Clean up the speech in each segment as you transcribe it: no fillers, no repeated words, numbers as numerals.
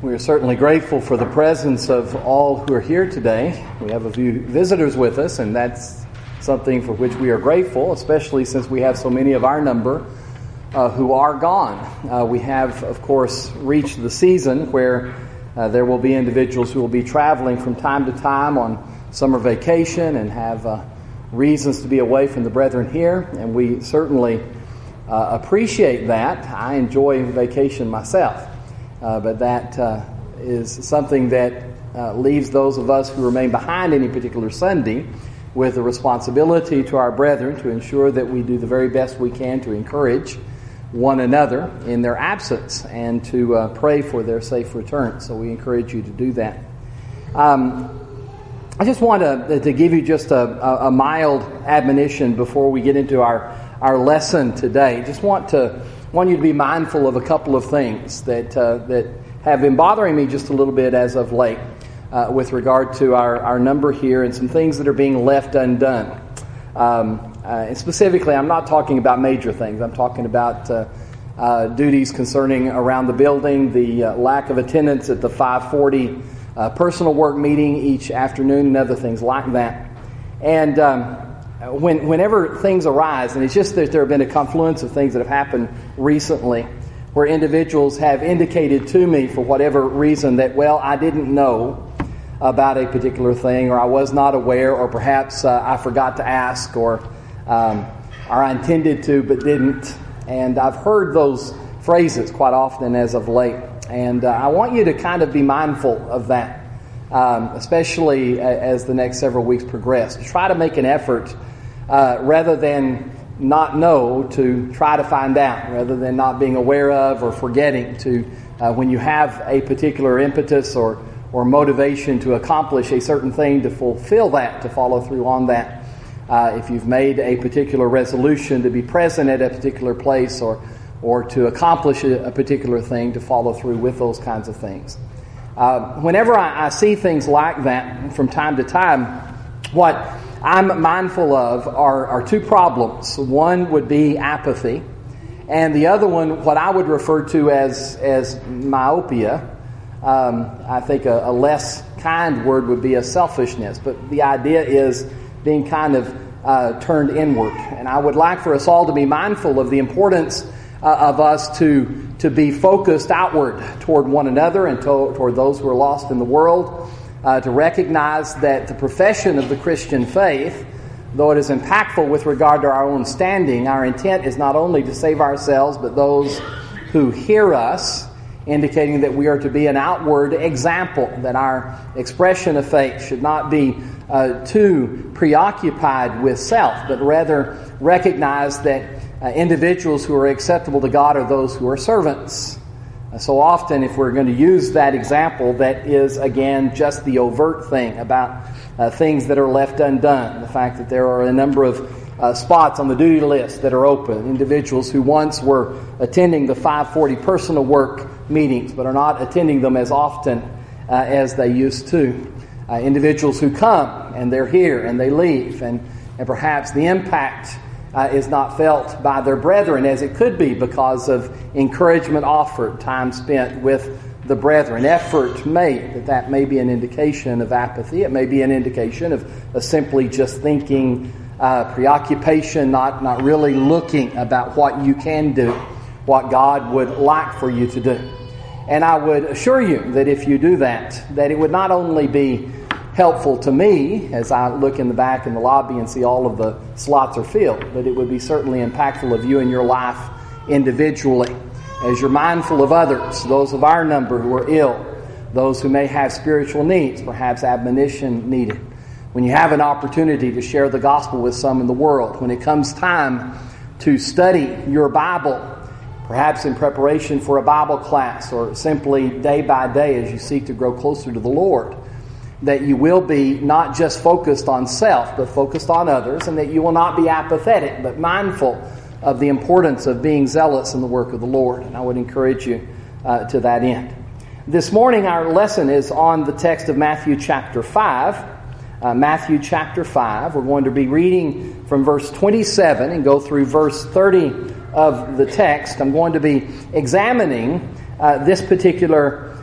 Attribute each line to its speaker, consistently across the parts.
Speaker 1: We are certainly grateful for the presence of all who are here today. We have a few visitors with us, and that's something for which we are grateful, especially since we have so many of our number who are gone. We have, of course, reached the season where there will be individuals who will be traveling from time to time on summer vacation and have reasons to be away from the brethren here, and we certainly appreciate that. I enjoy vacation myself. But that is something that leaves those of us who remain behind any particular Sunday with a responsibility to our brethren to ensure that we do the very best we can to encourage one another in their absence and to pray for their safe return. So we encourage you to do that. I just want to give you just a mild admonition before we get into our lesson today. Just want you to be mindful of a couple of things that have been bothering me just a little bit as of late with regard to our number here and some things that are being left undone. And specifically, I'm not talking about major things. I'm talking about duties concerning around the building, the lack of attendance at the 5:40 personal work meeting each afternoon and other things like that. And whenever things arise, and it's just that there have been a confluence of things that have happened recently where individuals have indicated to me for whatever reason that, well, I didn't know about a particular thing, or I was not aware, or perhaps I forgot to ask, or I intended to but didn't. And I've heard those phrases quite often as of late. And I want you to kind of be mindful of that, especially as the next several weeks progress. Try to make an effort rather than not know to try to find out, rather than not being aware of or forgetting to, when you have a particular impetus or motivation to accomplish a certain thing, to fulfill that, to follow through on that. If you've made a particular resolution to be present at a particular place or to accomplish a particular thing, to follow through with those kinds of things. Whenever I see things like that from time to time, what I'm mindful of are two problems. One would be apathy, and the other one, what I would refer to as myopia. I think a less kind word would be a selfishness, but the idea is being kind of turned inward. And I would like for us all to be mindful of the importance of us to be focused outward toward one another and toward those who are lost in the world. To recognize that the profession of the Christian faith, though it is impactful with regard to our own standing, our intent is not only to save ourselves, but those who hear us, indicating that we are to be an outward example, that our expression of faith should not be too preoccupied with self, but rather recognize that individuals who are acceptable to God are those who are servants. So often, if we're going to use that example, that is, again, just the overt thing about things that are left undone. The fact that there are a number of spots on the duty list that are open. Individuals who once were attending the 5:40 personal work meetings, but are not attending them as often as they used to. Individuals who come, and they're here, and they leave, and perhaps the impact is not felt by their brethren as it could be because of encouragement offered, time spent with the brethren, effort made. That may be an indication of apathy. It may be an indication of simply just thinking, preoccupation, not really looking about what you can do, what God would like for you to do. And I would assure you that if you do that it would not only be helpful to me as I look in the back in the lobby and see all of the slots are filled, but it would be certainly impactful of you in your life individually. As you're mindful of others, those of our number who are ill, those who may have spiritual needs, perhaps admonition needed. When you have an opportunity to share the gospel with some in the world, when it comes time to study your Bible, perhaps in preparation for a Bible class or simply day by day as you seek to grow closer to the Lord, that you will be not just focused on self, but focused on others, and that you will not be apathetic, but mindful of the importance of being zealous in the work of the Lord. And I would encourage you to that end. This morning, our lesson is on the text of Matthew chapter 5. Matthew chapter 5. We're going to be reading from verse 27 and go through verse 30 of the text. I'm going to be examining this particular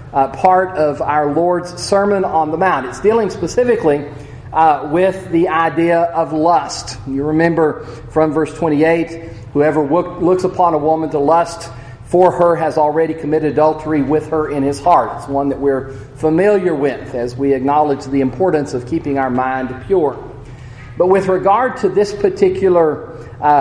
Speaker 1: part of our Lord's Sermon on the Mount. It's dealing specifically with the idea of lust. You remember from verse 28, whoever looks upon a woman to lust for her has already committed adultery with her in his heart. It's one that we're familiar with as we acknowledge the importance of keeping our mind pure. But with regard to this particular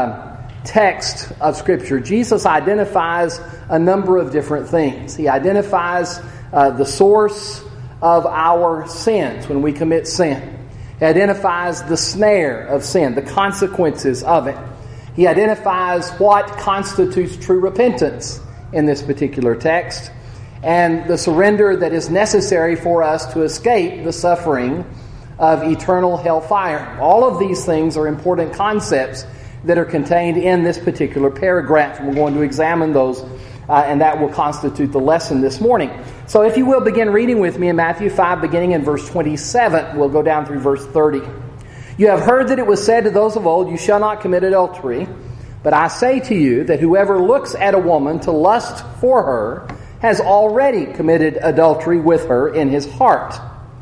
Speaker 1: text of Scripture, Jesus identifies a number of different things. He identifies the source of our sins when we commit sin. He identifies the snare of sin, the consequences of it. He identifies what constitutes true repentance in this particular text, and the surrender that is necessary for us to escape the suffering of eternal hellfire. All of these things are important concepts that are contained in this particular paragraph. We're going to examine those, and that will constitute the lesson this morning. So if you will, begin reading with me in Matthew 5, beginning in verse 27. We'll go down through verse 30. You have heard that it was said to those of old, you shall not commit adultery. But I say to you that whoever looks at a woman to lust for her has already committed adultery with her in his heart.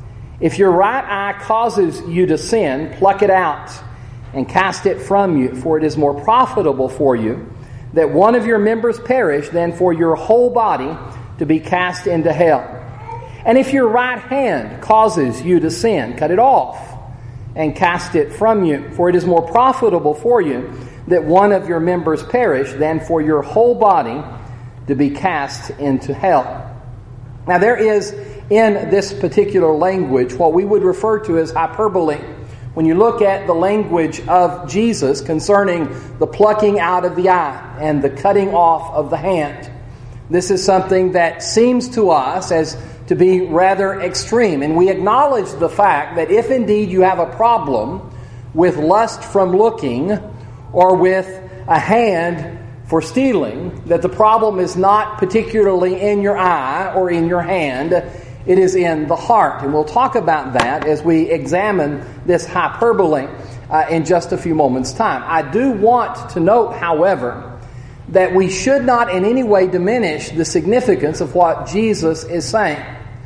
Speaker 1: If your right eye causes you to sin, pluck it out and cast it from you, for it is more profitable for you that one of your members perish than for your whole body to be cast into hell. And if your right hand causes you to sin, cut it off and cast it from you, for it is more profitable for you that one of your members perish than for your whole body to be cast into hell. Now there is in this particular language what we would refer to as hyperbole. When you look at the language of Jesus concerning the plucking out of the eye and the cutting off of the hand, this is something that seems to us as to be rather extreme. And we acknowledge the fact that if indeed you have a problem with lust from looking or with a hand for stealing, that the problem is not particularly in your eye or in your hand, it is in the heart. And we'll talk about that as we examine this hyperbole in just a few moments' time. I do want to note, however, that we should not in any way diminish the significance of what Jesus is saying.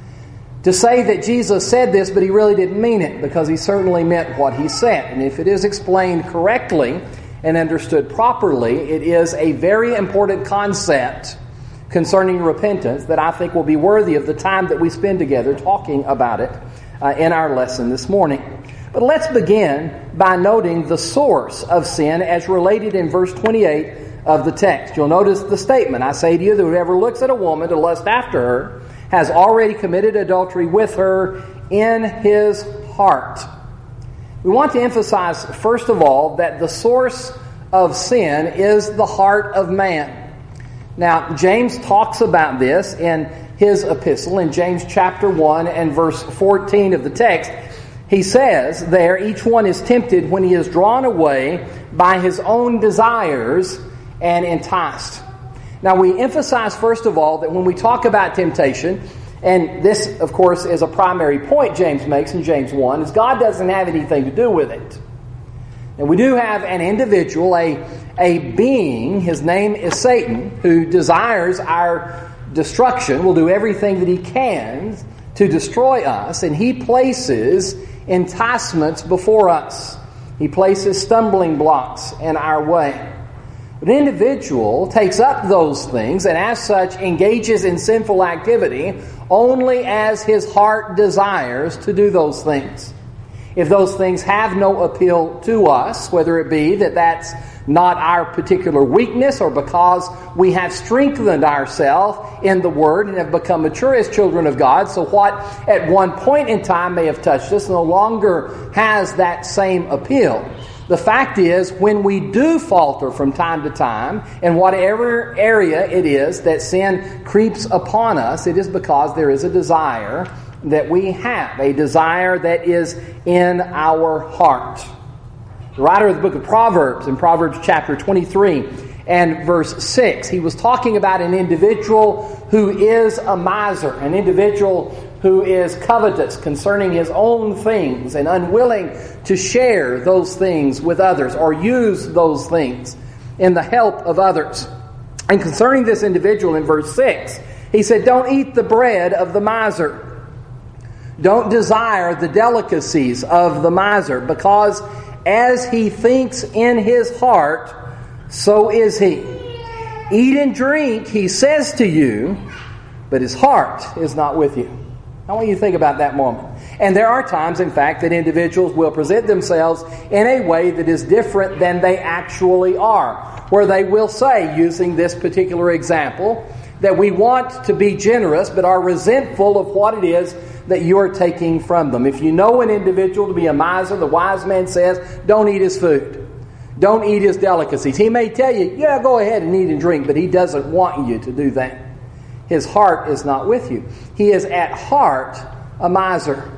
Speaker 1: To say that Jesus said this, but he really didn't mean it, because he certainly meant what he said. And if it is explained correctly and understood properly, it is a very important concept concerning repentance that I think will be worthy of the time that we spend together talking about it in our lesson this morning. But let's begin by noting the source of sin as related in verse 28 of the text. You'll notice the statement, I say to you that whoever looks at a woman to lust after her has already committed adultery with her in his heart. We want to emphasize, first of all, that the source of sin is the heart of man. Now, James talks about this in his epistle in James chapter 1 and verse 14 of the text. He says there, each one is tempted when he is drawn away by his own desires and enticed. Now, we emphasize, first of all, that when we talk about temptation, and this, of course, is a primary point James makes in James 1, is God doesn't have anything to do with it. And we do have an individual, a being, his name is Satan, who desires our destruction, will do everything that he can to destroy us, and he places enticements before us. He places stumbling blocks in our way. An individual takes up those things and as such engages in sinful activity only as his heart desires to do those things. If those things have no appeal to us, whether it be that that's not our particular weakness or because we have strengthened ourselves in the Word and have become mature as children of God, so what at one point in time may have touched us no longer has that same appeal. The fact is, when we do falter from time to time, in whatever area it is that sin creeps upon us, it is because there is a desire that we have, a desire that is in our heart. The writer of the book of Proverbs, in Proverbs chapter 23 and verse 6, he was talking about an individual who is a miser, an individual who is covetous concerning his own things and unwilling to share those things with others or use those things in the help of others. And concerning this individual in verse 6, He said, don't eat the bread of the miser. Don't desire the delicacies of the miser, because as he thinks in his heart, so is he. Eat and drink, he says to you, but his heart is not with you. I want you to think about that moment. And there are times, in fact, that individuals will present themselves in a way that is different than they actually are, where they will say, using this particular example, that we want to be generous but are resentful of what it is that you are taking from them. If you know an individual to be a miser, the wise man says, don't eat his food. Don't eat his delicacies. He may tell you, yeah, go ahead and eat and drink, but he doesn't want you to do that. His heart is not with you. He is at heart a miser.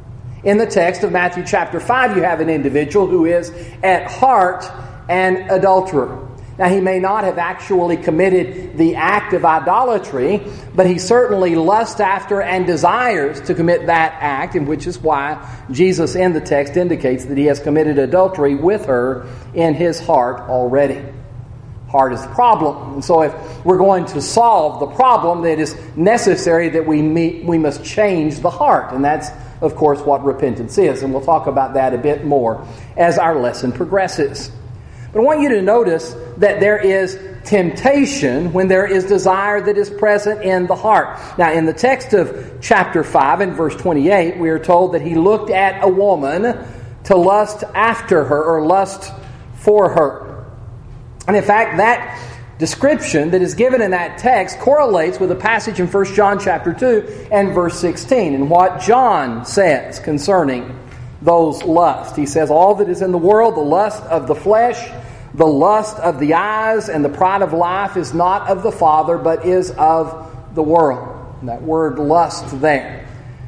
Speaker 1: In the text of Matthew chapter 5, you have an individual who is at heart an adulterer. Now, he may not have actually committed the act of idolatry, but he certainly lusts after and desires to commit that act, and which is why Jesus in the text indicates that he has committed adultery with her in his heart already. Heart is the problem. And so if we're going to solve the problem, it is necessary that we must change the heart. And that's, of course, what repentance is. And we'll talk about that a bit more as our lesson progresses. But I want you to notice that there is temptation when there is desire that is present in the heart. Now, in the text of chapter 5 and verse 28, we are told that he looked at a woman to lust after her or lust for her. And in fact, that description that is given in that text correlates with a passage in 1 John chapter 2 and verse 16, and what John says concerning those lusts. He says, all that is in the world, the lust of the flesh, the lust of the eyes, and the pride of life is not of the Father, but is of the world. And that word lust there.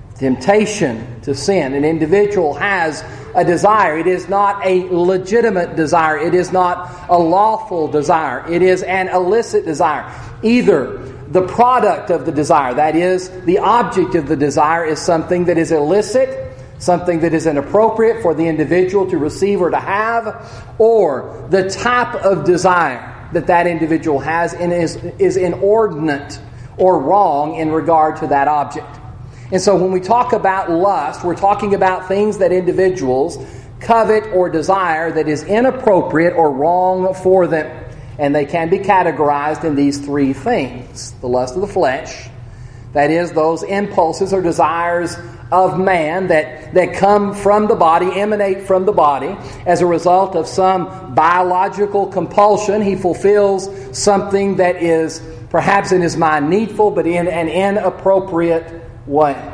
Speaker 1: Temptation to sin. An individual has a desire. It is not a legitimate desire. It is not a lawful desire. It is an illicit desire. Either the product of the desire, that is, the object of the desire, is something that is illicit, something that is inappropriate for the individual to receive or to have, or the type of desire that individual has and is inordinate or wrong in regard to that object. And so when we talk about lust, we're talking about things that individuals covet or desire that is inappropriate or wrong for them. And they can be categorized in these three things. The lust of the flesh, that is, those impulses or desires of man that come from the body, emanate from the body. As a result of some biological compulsion, he fulfills something that is perhaps in his mind needful, but in an inappropriate way.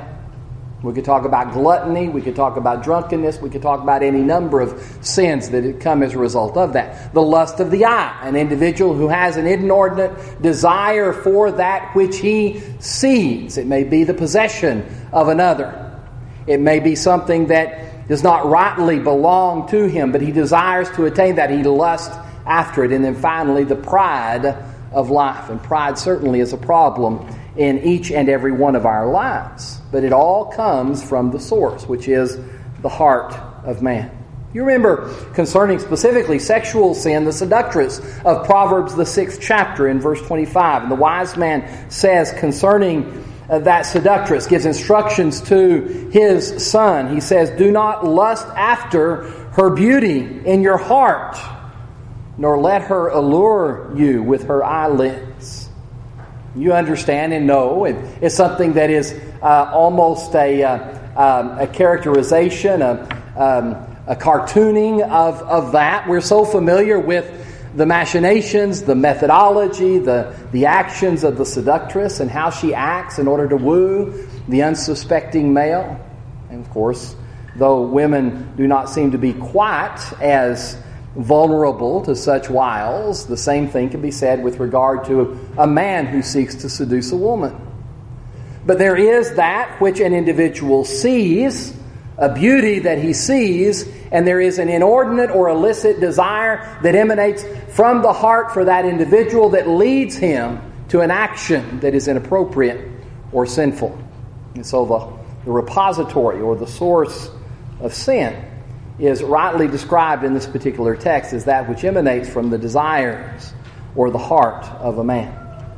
Speaker 1: We could talk about gluttony, we could talk about drunkenness, we could talk about any number of sins that come as a result of that. The lust of the eye, an individual who has an inordinate desire for that which he sees. It may be the possession of another. It may be something that does not rightly belong to him, but he desires to attain that. He lusts after it. And then finally, the pride of life. And pride certainly is a problem in each and every one of our lives. But it all comes from the source, which is the heart of man. You remember concerning specifically sexual sin, the seductress of Proverbs, the 6th chapter in verse 25. And the wise man says concerning that seductress, gives instructions to his son. He says, do not lust after her beauty in your heart, nor let her allure you with her eyelids. You understand and know it's something that is almost a characterization, a cartooning of that. We're so familiar with the machinations, the methodology, the actions of the seductress and how she acts in order to woo the unsuspecting male. And of course, though women do not seem to be quite as vulnerable to such wiles, the same thing can be said with regard to a man who seeks to seduce a woman. But there is that which an individual sees, a beauty that he sees, and there is an inordinate or illicit desire that emanates from the heart for that individual that leads him to an action that is inappropriate or sinful. And so the repository or the source of sin is rightly described in this particular text as that which emanates from the desires or the heart of a man.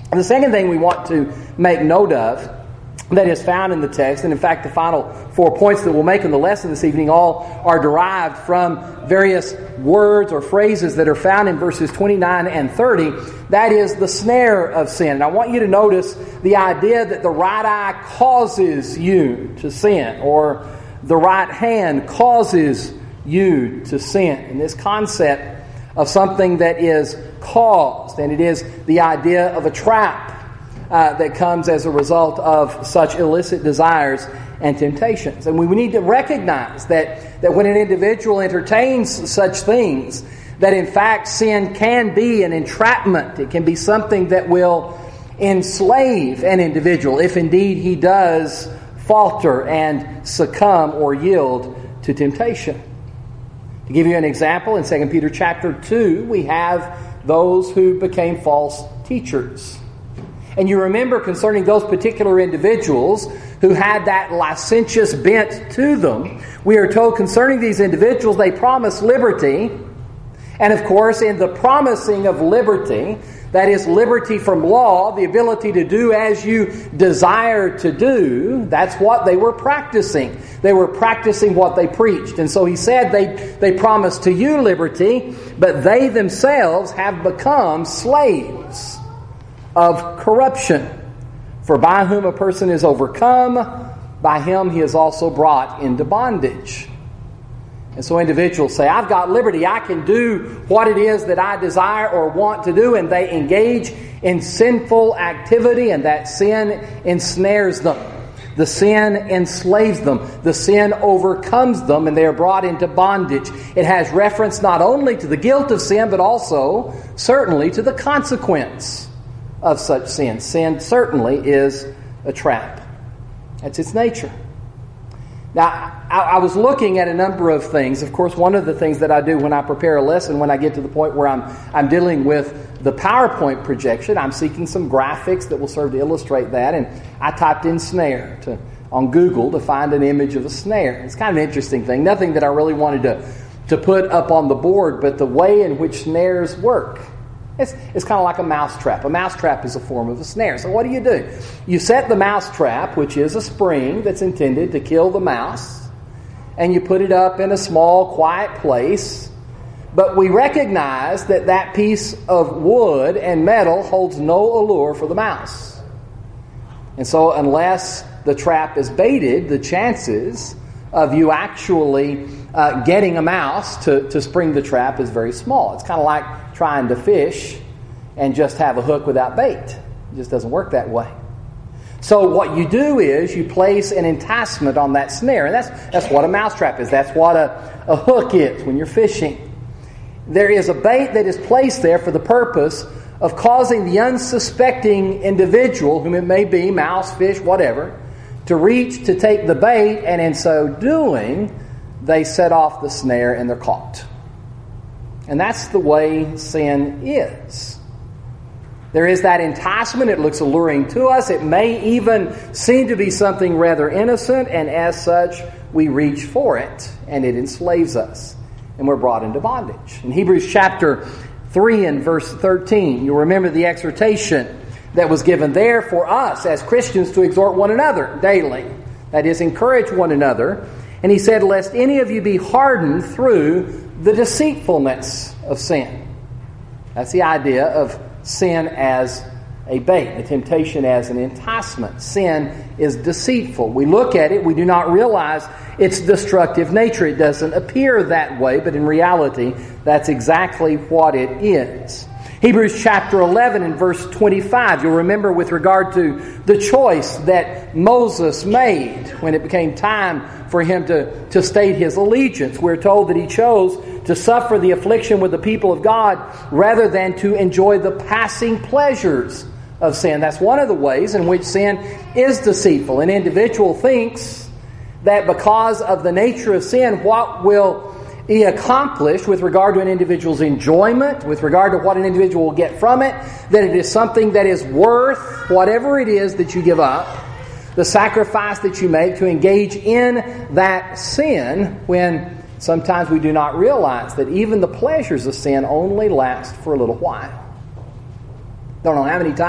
Speaker 1: The second thing we want to make note of that is found in the text, and in fact the final 4 points that we'll make in the lesson this evening all are derived from various words or phrases that are found in verses 29 and 30. That is the snare of sin. And I want you to notice the idea that the right eye causes you to sin, or the right hand causes you to sin. And this concept of something that is caused, and it is the idea of a trap that comes as a result of such illicit desires and temptations. And we need to recognize that when an individual entertains such things, that in fact sin can be an entrapment. It can be something that will enslave an individual if indeed he does falter and succumb or yield to temptation. To give you an example, in 2 Peter chapter 2, we have those who became false teachers. And you remember concerning those particular individuals who had that licentious bent to them, we are told concerning these individuals they promised liberty. And of course, in the promising of liberty, that is liberty from law, the ability to do as you desire to do, that's what they were practicing. They were practicing what they preached. And so he said they promised to you liberty, but they themselves have become slaves of corruption. For by whom a person is overcome, by him he is also brought into bondage. And so individuals say, I've got liberty, I can do what it is that I desire or want to do, and they engage in sinful activity, and that sin ensnares them. The sin enslaves them. The sin overcomes them, and they are brought into bondage. It has reference not only to the guilt of sin, but also certainly to the consequence of such sin. Sin certainly is a trap. That's its nature. Now, I was looking at a number of things. Of course, one of the things that I do when I prepare a lesson, when I get to the point where I'm dealing with the PowerPoint projection, I'm seeking some graphics that will serve to illustrate that. And I typed in snare on Google to find an image of a snare. It's kind of an interesting thing. Nothing that I really wanted to put up on the board, but the way in which snares work. It's kind of like a mousetrap. A mousetrap is a form of a snare. So what do? You set the mousetrap, which is a spring that's intended to kill the mouse, and you put it up in a small, quiet place. But we recognize that that piece of wood and metal holds no allure for the mouse. And so unless the trap is baited, the chances of you actually getting a mouse to spring the trap is very small. It's kind of like trying to fish and just have a hook without bait. It just doesn't work that way. So what you do is you place an enticement on that snare, and that's what a mousetrap is. That's what a hook is when you're fishing. There is a bait that is placed there for the purpose of causing the unsuspecting individual, whom it may be, mouse, fish, whatever, to reach to take the bait, and in so doing, they set off the snare and they're caught. And that's the way sin is. There is that enticement. It looks alluring to us. It may even seem to be something rather innocent, and as such, we reach for it, and it enslaves us, and we're brought into bondage. In Hebrews chapter 3 and verse 13, you'll remember the exhortation that was given there for us as Christians to exhort one another daily. That is, encourage one another. And he said, lest any of you be hardened through the deceitfulness of sin. That's the idea of sin as a bait, the temptation as an enticement. Sin is deceitful. We look at it, we do not realize its destructive nature. It doesn't appear that way, but in reality, that's exactly what it is. Hebrews chapter 11 and verse 25, you'll remember with regard to the choice that Moses made when it became time for him to state his allegiance. We're told that he chose to suffer the affliction with the people of God rather than to enjoy the passing pleasures of sin. That's one of the ways in which sin is deceitful. An individual thinks that because of the nature of sin, what will be accomplished with regard to an individual's enjoyment, with regard to what an individual will get from it, that it is something that is worth whatever it is that you give up, the sacrifice that you make to engage in that sin, when sometimes we do not realize that even the pleasures of sin only last for a little while. Don't know how many times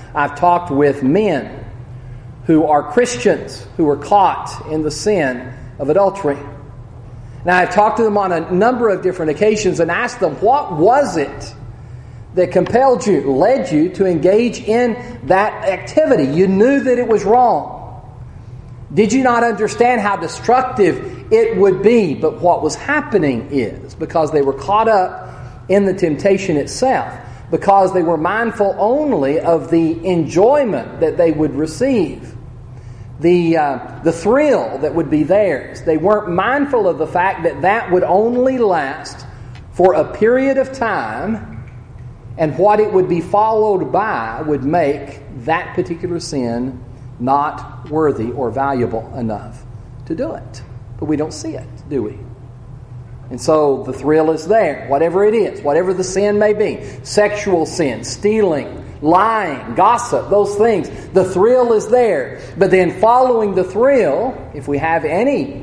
Speaker 1: I've talked with men who are Christians who were caught in the sin of adultery. Now, I've talked to them on a number of different occasions and asked them, what was it that compelled you, led you to engage in that activity? You knew that it was wrong. Did you not understand how destructive it would be? But what was happening is, because they were caught up in the temptation itself, because they were mindful only of the enjoyment that they would receive, the thrill that would be theirs. They weren't mindful of the fact that that would only last for a period of time, and what it would be followed by would make that particular sin not worthy or valuable enough to do it. But we don't see it, do we? And so the thrill is there, whatever it is, whatever the sin may be. Sexual sin, stealing, lying, gossip, those things. The thrill is there. But then following the thrill, if we have any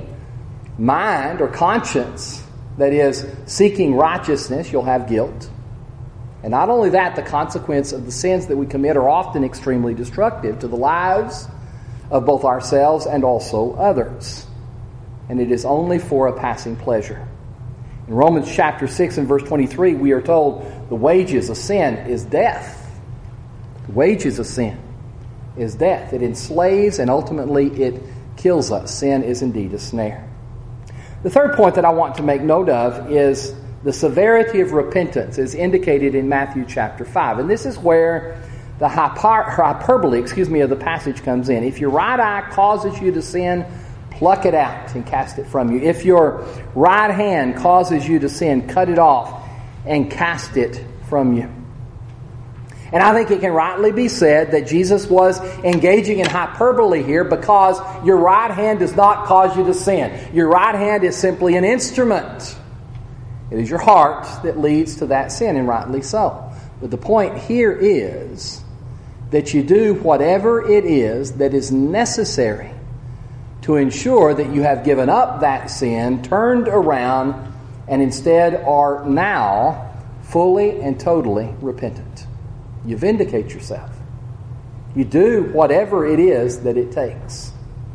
Speaker 1: mind or conscience that is seeking righteousness, you'll have guilt. And not only that, the consequence of the sins that we commit are often extremely destructive to the lives of both ourselves and also others. And it is only for a passing pleasure. In Romans chapter 6 and verse 23, we are told the wages of sin is death. The wages of sin is death. It enslaves and ultimately it kills us. Sin is indeed a snare. The third point that I want to make note of is the severity of repentance is indicated in Matthew chapter 5. And this is where the hyperbole of the passage comes in. If your right eye causes you to sin, pluck it out and cast it from you. If your right hand causes you to sin, cut it off and cast it from you. And I think it can rightly be said that Jesus was engaging in hyperbole here, because your right hand does not cause you to sin. Your right hand is simply an instrument. It is your heart that leads to that sin, and rightly so. But the point here is that you do whatever it is that is necessary to ensure that you have given up that sin, turned around, and instead are now fully and totally repentant. You vindicate yourself. You do whatever it is that it takes.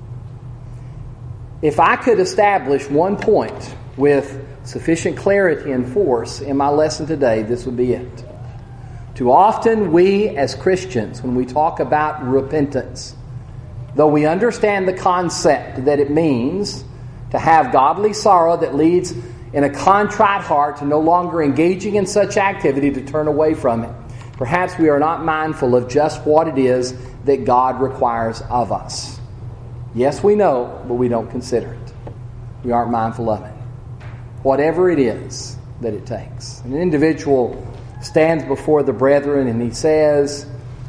Speaker 1: If I could establish one point with sufficient clarity and force in my lesson today, this would be it. Too often we as Christians, when we talk about repentance, though we understand the concept that it means to have godly sorrow that leads in a contrite heart to no longer engaging in such activity, to turn away from it, perhaps we are not mindful of just what it is that God requires of us. Yes, we know, but we don't consider it. We aren't mindful of it. Whatever it is that it takes. An individual stands before the brethren and he says,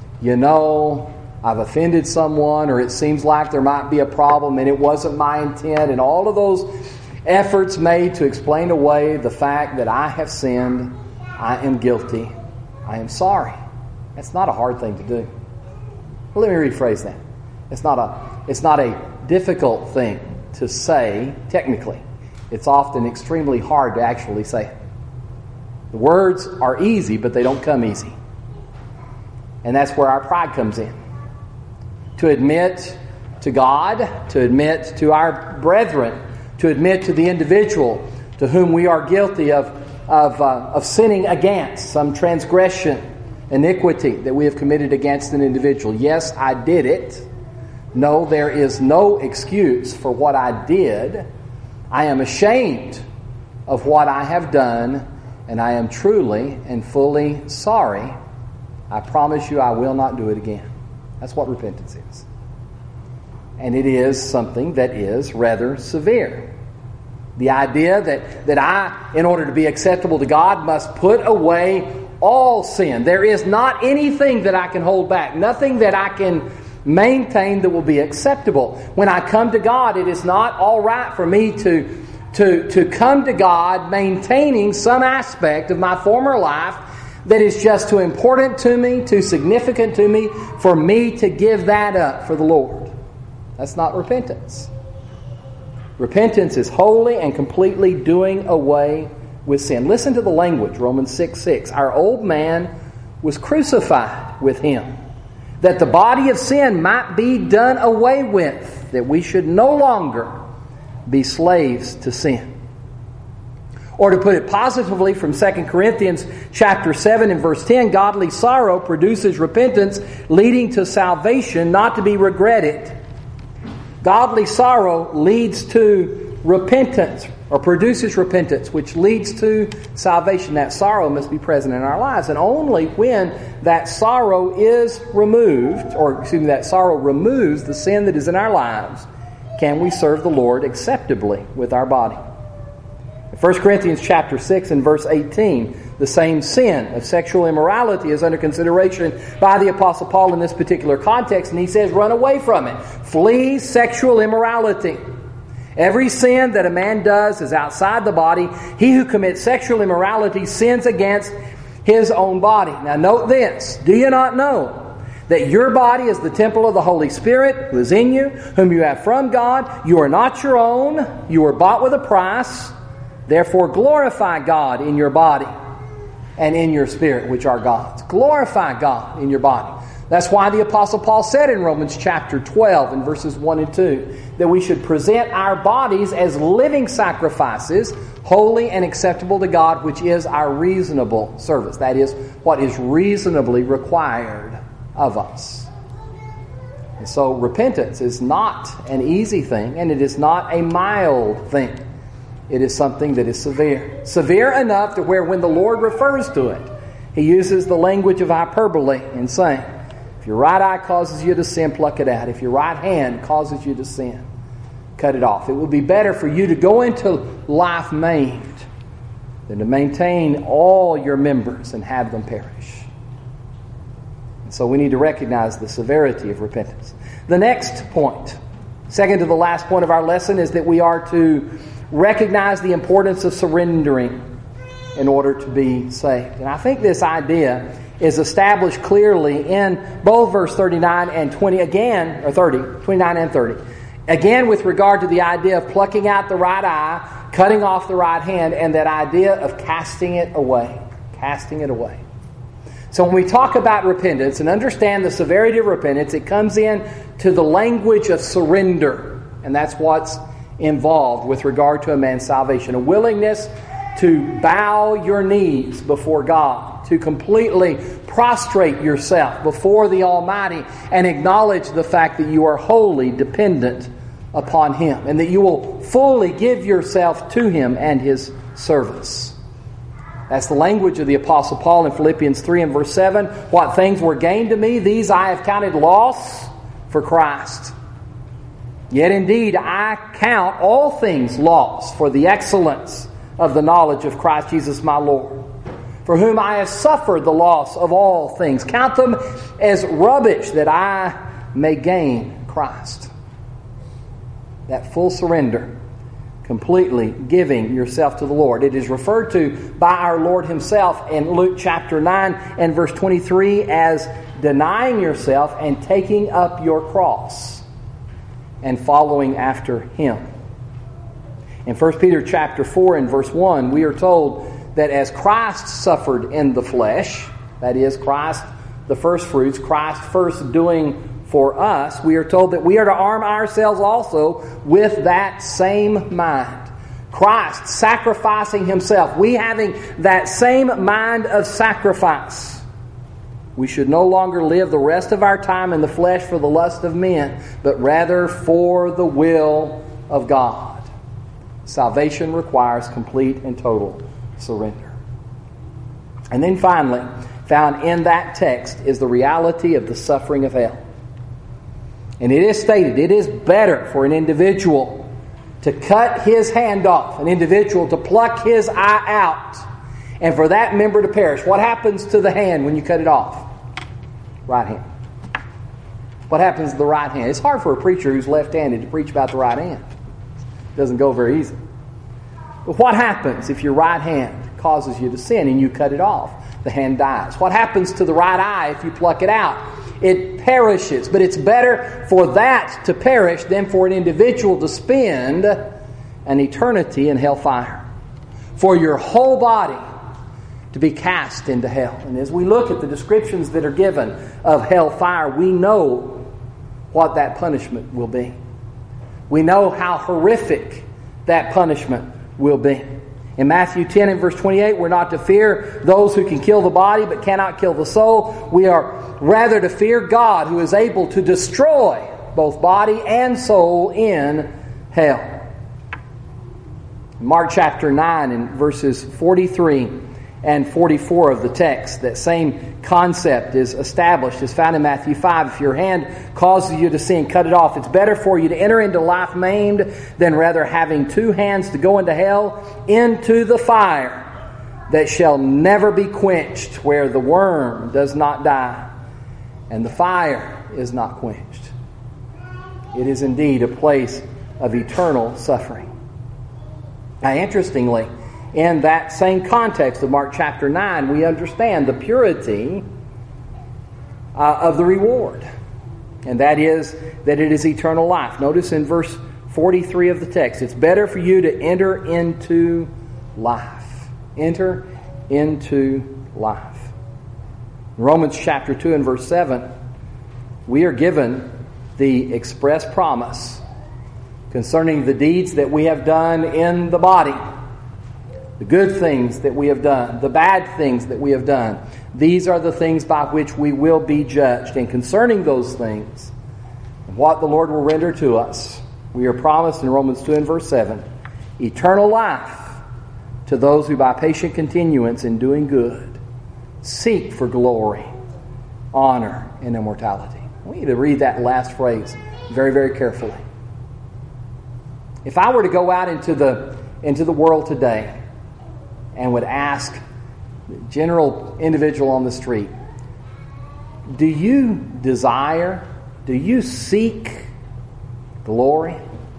Speaker 1: I've offended someone, or it seems like there might be a problem and it wasn't my intent, and all of those efforts made to explain away the fact that I have sinned, I am guilty, I am sorry. That's not a hard thing to do. Well, let me rephrase that. It's not a difficult thing to say technically. It's often extremely hard to actually say it. The words are easy, but they don't come easy. And that's where our pride comes in. To admit to God, to admit to our brethren, to admit to the individual to whom we are guilty of sinning against, some transgression, iniquity that we have committed against an individual. Yes, I did it. No, there is no excuse for what I did. I am ashamed of what I have done, and I am truly and fully sorry. I promise you I will not do it again. That's what repentance is. And it is something that is rather severe. The idea that I, in order to be acceptable to God, must put away all sin. There is not anything that I can hold back, nothing that I can maintain that will be acceptable. When I come to God, it is not all right for me to come to God maintaining some aspect of my former life that is just too important to me, too significant to me, for me to give that up for the Lord. That's not repentance. Repentance is wholly and completely doing away with sin. Listen to the language, Romans 6:6. Our old man was crucified with him, that the body of sin might be done away with, that we should no longer be slaves to sin. Or to put it positively from 2 Corinthians chapter 7 and verse 10, godly sorrow produces repentance leading to salvation, not to be regretted. Godly sorrow leads to repentance, or produces repentance, which leads to salvation. That sorrow must be present in our lives. And only when that sorrow is removed, that sorrow removes the sin that is in our lives, can we serve the Lord acceptably with our body. In 1 Corinthians chapter 6 and verse 18, the same sin of sexual immorality is under consideration by the Apostle Paul in this particular context, and he says, run away from it. Flee sexual immorality. Every sin that a man does is outside the body. He who commits sexual immorality sins against his own body. Now note this. Do you not know that your body is the temple of the Holy Spirit who is in you, whom you have from God? You are not your own. You were bought with a price. Therefore glorify God in your body and in your spirit, which are God's. Glorify God in your body. That's why the Apostle Paul said in Romans chapter 12 and verses 1 and 2 that we should present our bodies as living sacrifices, holy and acceptable to God, which is our reasonable service. That is what is reasonably required of us. And so repentance is not an easy thing, and it is not a mild thing. It is something that is severe. Severe enough to where when the Lord refers to it, He uses the language of hyperbole in saying, if your right eye causes you to sin, pluck it out. If your right hand causes you to sin, cut it off. It would be better for you to go into life maimed than to maintain all your members and have them perish. And so we need to recognize the severity of repentance. The next point, second to the last point of our lesson, is that we are to recognize the importance of surrendering in order to be saved. And I think this idea is established clearly in both verse 39 and 20 again, or 30, 29 and 30. Again, with regard to the idea of plucking out the right eye, cutting off the right hand, and that idea of casting it away. Casting it away. So when we talk about repentance and understand the severity of repentance, it comes in to the language of surrender. And that's what's involved with regard to a man's salvation. A willingness to bow your knees before God, to completely prostrate yourself before the Almighty and acknowledge the fact that you are wholly dependent upon Him and that you will fully give yourself to Him and His service. That's the language of the Apostle Paul in Philippians 3 and verse 7. What things were gained to me, these I have counted loss for Christ. Yet indeed I count all things loss for the excellence of the knowledge of Christ Jesus my Lord, for whom I have suffered the loss of all things. Count them as rubbish that I may gain Christ. That full surrender, completely giving yourself to the Lord. It is referred to by our Lord Himself in Luke chapter 9 and verse 23 as denying yourself and taking up your cross and following after Him. In 1 Peter chapter 4 and verse 1, we are told that as Christ suffered in the flesh, that is, Christ, the first fruits, Christ first doing for us, we are told that we are to arm ourselves also with that same mind. Christ sacrificing Himself. We having that same mind of sacrifice. We should no longer live the rest of our time in the flesh for the lust of men, but rather for the will of God. Salvation requires complete and total surrender. And then finally, found in that text is the reality of the suffering of hell. And it is stated, it is better for an individual to cut his hand off, an individual to pluck his eye out, and for that member to perish. What happens to the hand when you cut it off? Right hand. What happens to the right hand? It's hard for a preacher who's left-handed to preach about the right hand. It doesn't go very easy. But what happens if your right hand causes you to sin and you cut it off? The hand dies. What happens to the right eye if you pluck it out? It perishes. But it's better for that to perish than for an individual to spend an eternity in hellfire. For your whole body to be cast into hell. And as we look at the descriptions that are given of hellfire, we know what that punishment will be. We know how horrific that punishment will be. In Matthew 10 and verse 28, we're not to fear those who can kill the body but cannot kill the soul. We are rather to fear God, who is able to destroy both body and soul in hell. Mark chapter 9 and verses 43 and 44 of the text, that same concept is established. It's found in Matthew 5. If your hand causes you to sin, cut it off. It's better for you to enter into life maimed than rather having two hands to go into hell, into the fire that shall never be quenched, where the worm does not die and the fire is not quenched. It is indeed a place of eternal suffering. Now, interestingly, in that same context of Mark chapter 9, we understand the purity of the reward. And that is that it is eternal life. Notice in verse 43 of the text, it's better for you to enter into life. Enter into life. In Romans chapter 2 and verse 7, we are given the express promise concerning the deeds that we have done in the body. The good things that we have done, the bad things that we have done. These are the things by which we will be judged. And concerning those things, and what the Lord will render to us, we are promised in Romans 2 and verse 7, eternal life to those who by patient continuance in doing good seek for glory, honor, and immortality. I want you to read that last phrase very, very carefully. If I were to go out into the world today and would ask the general individual on the street, do you desire, do you seek glory?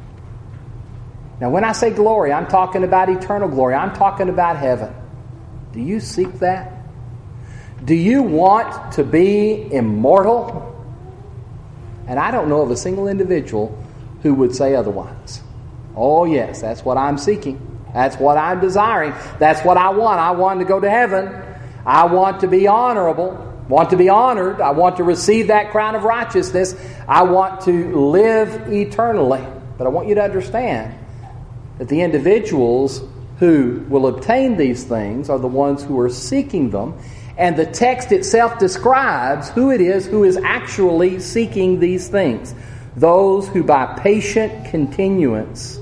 Speaker 1: Now, when I say glory, I'm talking about eternal glory. I'm talking about heaven. Do you seek that? Do you want to be immortal? And I don't know of a single individual who would say otherwise. Oh, yes, that's what I'm seeking. That's what I'm desiring. That's what I want. I want to go to heaven. I want to be honorable. Want to be honored. I want to receive that crown of righteousness. I want to live eternally. But I want you to understand that the individuals who will obtain these things are the ones who are seeking them. And the text itself describes who it is who is actually seeking these things. Those who by patient continuance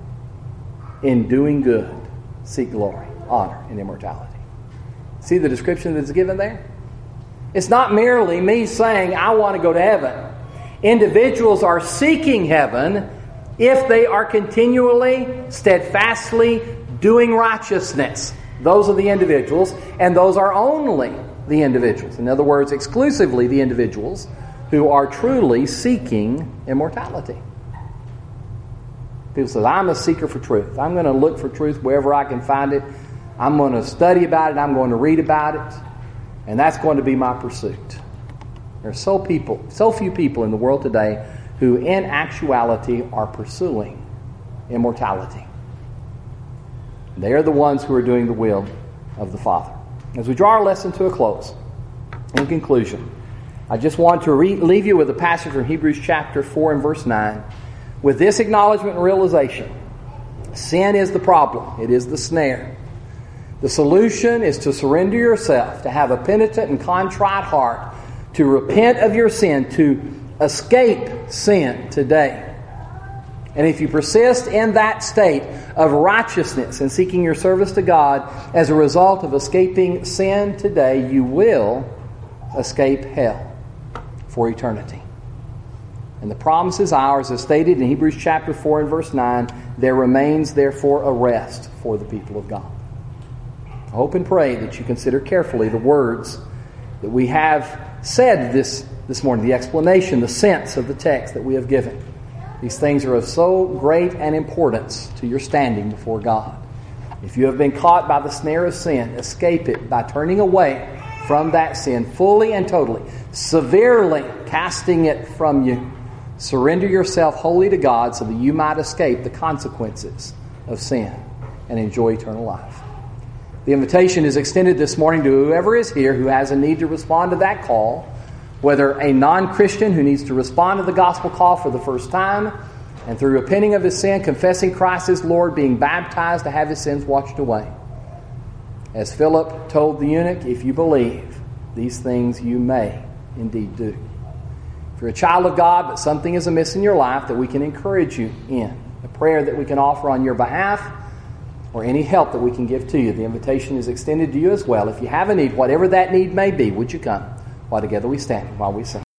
Speaker 1: in doing good seek glory, honor, and immortality. See the description that's given there? It's not merely me saying, I want to go to heaven. Individuals are seeking heaven if they are continually, steadfastly doing righteousness. Those are the individuals, and those are only the individuals. In other words, exclusively the individuals who are truly seeking immortality. People say, I'm a seeker for truth. I'm going to look for truth wherever I can find it. I'm going to study about it. I'm going to read about it. And that's going to be my pursuit. There are so few people in the world today who in actuality are pursuing immortality. They are the ones who are doing the will of the Father. As we draw our lesson to a close, in conclusion, I just want to leave you with a passage from Hebrews chapter 4 and verse 9. With this acknowledgement and realization, sin is the problem. It is the snare. The solution is to surrender yourself, to have a penitent and contrite heart, to repent of your sin, to escape sin today. And if you persist in that state of righteousness and seeking your service to God as a result of escaping sin today, you will escape hell for eternity. And the promise is ours, as stated in Hebrews chapter 4 and verse 9, there remains therefore a rest for the people of God. I hope and pray that you consider carefully the words that we have said this morning, the explanation, the sense of the text that we have given. These things are of so great an importance to your standing before God. If you have been caught by the snare of sin, escape it by turning away from that sin fully and totally, severely casting it from you. Surrender yourself wholly to God so that you might escape the consequences of sin and enjoy eternal life. The invitation is extended this morning to whoever is here who has a need to respond to that call, whether a non-Christian who needs to respond to the gospel call for the first time, and through repenting of his sin, confessing Christ as Lord, being baptized to have his sins washed away. As Philip told the eunuch, if you believe, these things you may indeed do. If you're a child of God, but something is amiss in your life that we can encourage you in, a prayer that we can offer on your behalf, or any help that we can give to you, the invitation is extended to you as well. If you have a need, whatever that need may be, would you come while together we stand, while we sing.